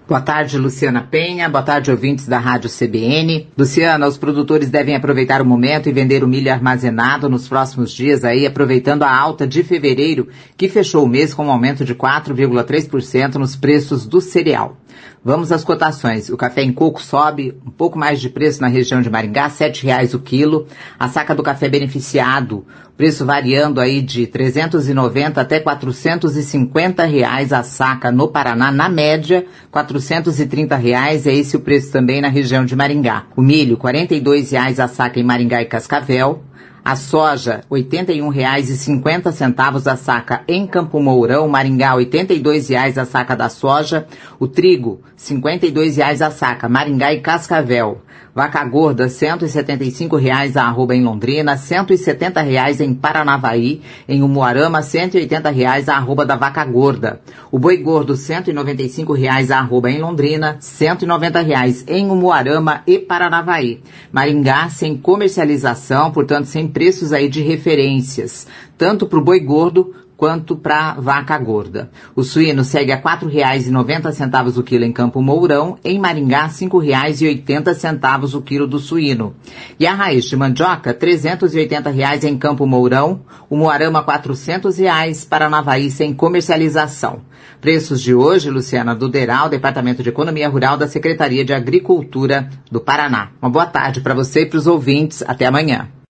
Boa tarde, Luciana Penha. Boa tarde, ouvintes da Rádio CBN. Luciana, os produtores devem aproveitar o momento e vender o milho armazenado nos próximos dias aí, aproveitando a alta de fevereiro, que fechou o mês com um aumento de 4,3% nos preços do cereal. Vamos às cotações. O café em coco sobe um pouco mais de preço na região de Maringá, R$ 7,00 o quilo. A saca do café beneficiado, preço variando aí de R$ 390 até R$ 450 a saca no Paraná, na média, R$ 430 é esse o preço também na região de Maringá. O milho, R$ 42,00 a saca em Maringá e Cascavel. A soja, R$ 81,50 a saca em Campo Mourão, Maringá, R$ 82,00 a saca da soja. O trigo, R$ 52,00 a saca, Maringá e Cascavel. Vaca gorda, R$ 175,00 a arroba em Londrina, R$ 170,00 em Paranavaí, em Umuarama, R$ 180,00 a arroba da vaca gorda. O boi gordo, R$ 195,00 a arroba em Londrina, R$ 190,00 em Umuarama e Paranavaí. Maringá sem comercialização, portanto sem preços aí de referências, tanto para o boi gordo quanto para vaca gorda. O suíno segue a R$ 4,90 o quilo em Campo Mourão, em Maringá R$ 5,80 o quilo do suíno. E a raiz de mandioca, R$ 380,00 em Campo Mourão, o Umuarama R$ 400,00, Paranavaí sem comercialização. Preços de hoje, Luciana, do DERAL, Departamento de Economia Rural da Secretaria de Agricultura do Paraná. Uma boa tarde para você e para os ouvintes. Até amanhã.